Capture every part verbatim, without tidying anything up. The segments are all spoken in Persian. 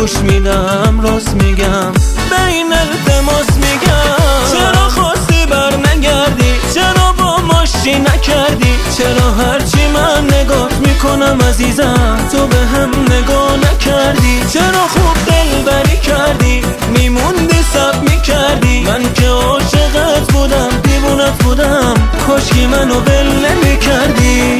گوش میدم راست میگم به این التماس میگم چرا خواستی بر نگردی، چرا با ماشی نکردی، چرا هرچی من نگاه میکنم عزیزم تو به هم نگاه نکردی، چرا خوب دلبری کردی میموندی سب میکردی، من که عاشقت بودم دیوونت بودم کاشکی منو ول نمیکردی.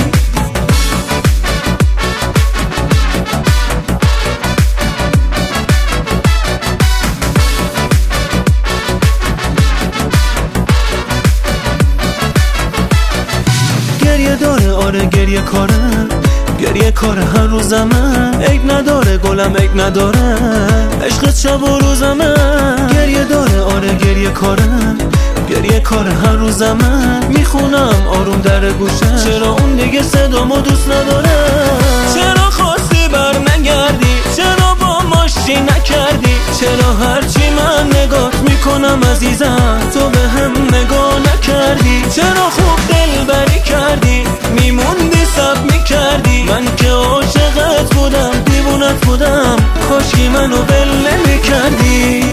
گریه داره آره گریه کاره، گریه کاره هر روزمه، عیب نداره گلم عیب نداره عشقت شب و روزمه. گریه داره آره گریه کاره، گریه کاره هر روزمه، میخونم آروم در گوشه چرا اون دیگه صدامو دوست نداره، چرا خواستی بر نگردی، چرا با ماشی نکردی، چرا هرچی من نگاه میکنم عزیزم تو به هم نگاه نکردی، چرا خوب دلبری کردی میموندی سب میکردی، من که عاشقت بودم دیوونت بودم کاشکی منو ول نمیکردی.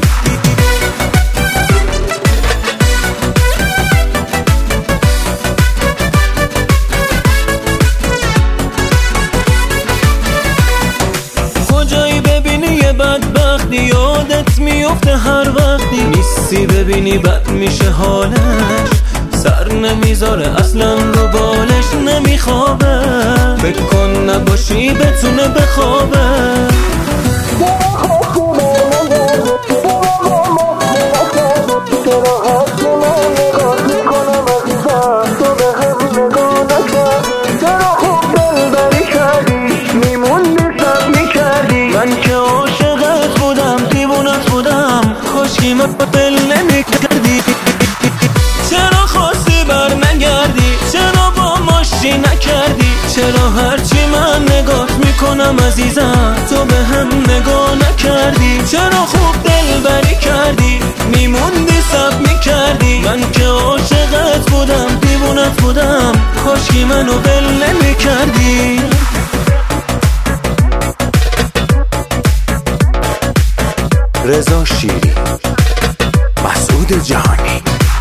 کجایی ببینی یه بدبختی یادت میفته هر وقتی نیستی، ببینی بد میشه حالش سر نمیذاره اصلا رو بالش نمیخوابه، فکر کن نباشی بتونه بخوابه. من که عاشقت بودم دیوونت بودم کاشکی من بل نمیکردی، چرا خواستی بر نگردی، چرا با ماشی نکردی، چرا هرچی من نگاه میکنم عزیزم تو به هم نگاه نکردی، چرا خوب دلبری کردی میموندی سب میکردی، من که عاشقت بودم دیوونت بودم کاشکی منو ول نمیکردی. رضا شیری، مسعود جهانی.